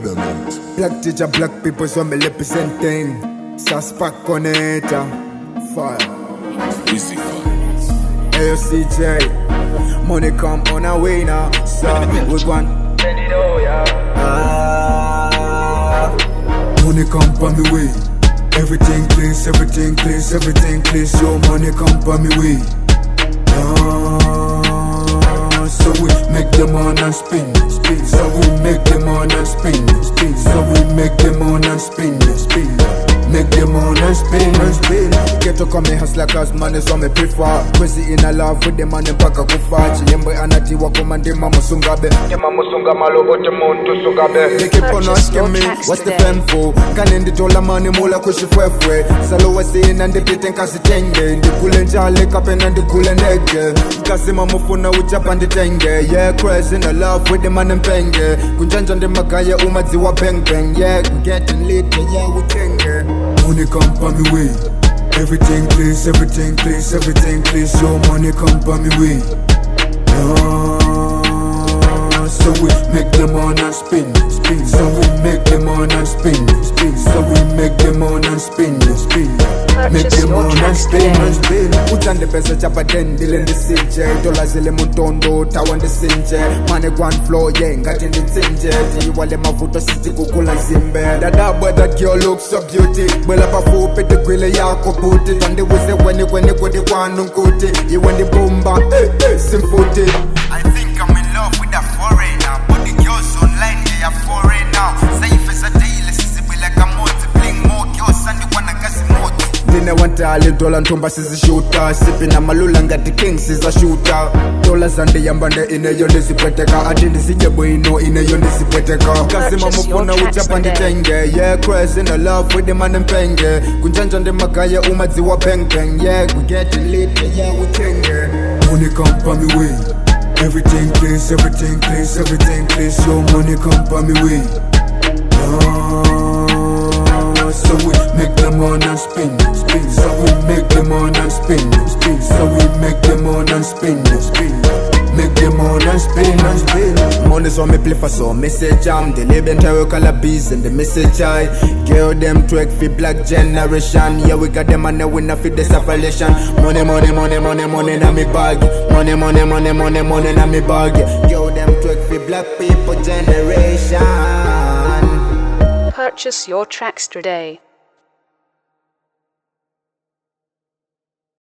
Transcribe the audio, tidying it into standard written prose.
Black teacher, black people, so me representing. Suspect connector, fire. Easy fire. Ayo CJ, money come on our way now. So we want money come on me way. Everything cleans, everything cleans, everything cleans. Your money come on me way. So we make them on and spin, spin. So we make them on and spin, spin. So we make them on and spin, spin. Make them on and spin, and spin. Get to come hustle cause man is on me prefer. Crazy in a love with the man in paka kufa. Chiyembe anati wako mandi mama sungabe. Mama sunga malobo te muntu sungabe. They keep on asking me, what's the fame for? Kanendi tola mani mula kushifwefwe. Salo wasi nandi piten kasi tenge. Ndi kule njale kape nandi kule nege. Kasi mamufuna uchapa ndi tenge. Yeah, crazy in a love with the man in penge. Kunjanja ndi makaya umadzi wa bang bang. Yeah, we getting lit, yeah, we tenge. Money come by me way. Everything cleans, everything cleans, everything cleans. Your money come by me way. So we make them on and spin, spin. So we make them on and spin, spin. So we make them on and spin, spin. Make them on and spin, and spin. Uchande pesa chapa dendile ndi sinje. Dola zile mutondo, tawa ndi sinje. Mane one floor, yeah, ngati ndi sinje. Wale mavuto sisi kukula zimbe. Dada boy, that girl looks so beauty. Bwela pafu pete gwile yako puti. Tande wuse weni kwedi kwanu nkuti. Iwendi bomba, simfuti. I think I'm in love with a foreigner. But the girls online, they are foreign now. Say if it's a daily, sisi like a multi. Bling more girls and you wanna kasi moti. Dine wantali dola ntomba sisi shooter. Sipi na malula ngati king sisa shooter. Dola zande yambande ineyo nisipweteka. Adindi sijebo ino ineyo nisipweteka. Kasi mamufuna uchapa nditenge. Yeah, crazy in a love with the man and penge. Kunjanja ndi makaya umadzi wa bang bang. Yeah, we getting lit, yeah, we tenge. Money come by me way. Everything cleans, everything cleans, everything cleans. Your money come by me way. So we make them on and spin, spin. So we make them on and spin, spin. So we make them on and spin, spin. Make them on and spin, and spin. Money's on me play for some message. The living terror color bees and the message I girl them twerk for black generation. Yeah, we got them and the winner for this affiliation. Money, money, money, money, money na me bag. Money, money, money, money, money na me bag. Girl them twerk for black people generation. Purchase your tracks today.